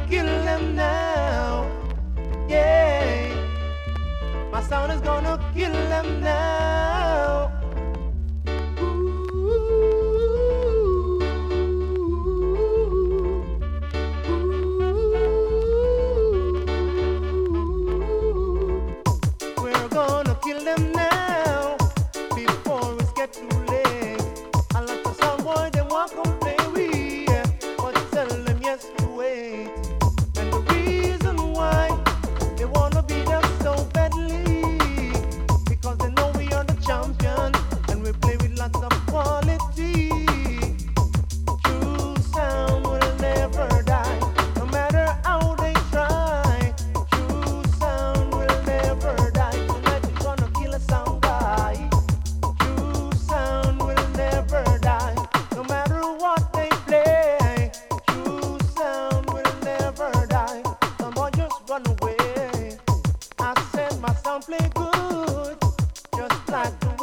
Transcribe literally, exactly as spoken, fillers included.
kill them now. Yeah, my sound is gonna kill them now. We're gonna kill them now before it's get too late. I like the sound boy, they want to play we, but tell them yes to wait. And the reason why they wanna beat us so badly, because they know we are the champion and we play with lots of quality. True sound will never die, no matter how they try. True sound will never die. Tonight we're gonna kill a sound guy. True sound will never die, no matter what they play. True sound will never die. Some boy just run away. I said my sound play good, just like the